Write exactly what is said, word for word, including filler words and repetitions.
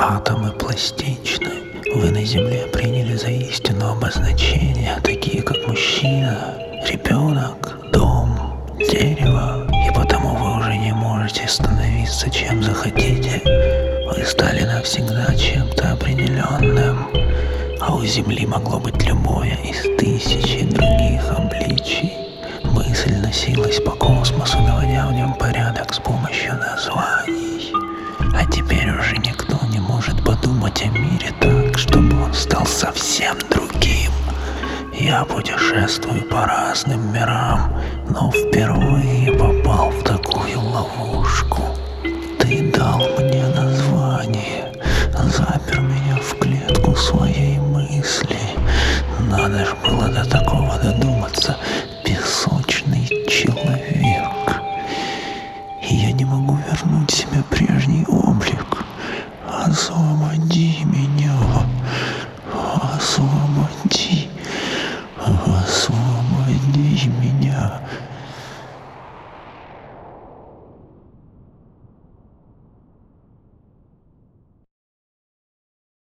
Атомы пластичны. Вы на Земле приняли за истину обозначения, такие как мужчина, ребенок, дом, дерево. И потому вы уже не можете становиться чем захотите. Вы стали навсегда чем-то определенным. А у Земли могло быть любое из тысячи других обличий. Мысль носилась по космосу, наводя в нем порядок с помощью названий. А теперь уже никто не может подумать о мире так, чтобы он стал совсем другим. Я путешествую по разным мирам, но впервые попал в такую ловушку. Ты дал мне название, запер меня в клетку своей мысли. Надо ж было до такого додуматься, песочный человек. И я не могу вернуть себе прежний облик. Освободи меня, освободи, освободи меня.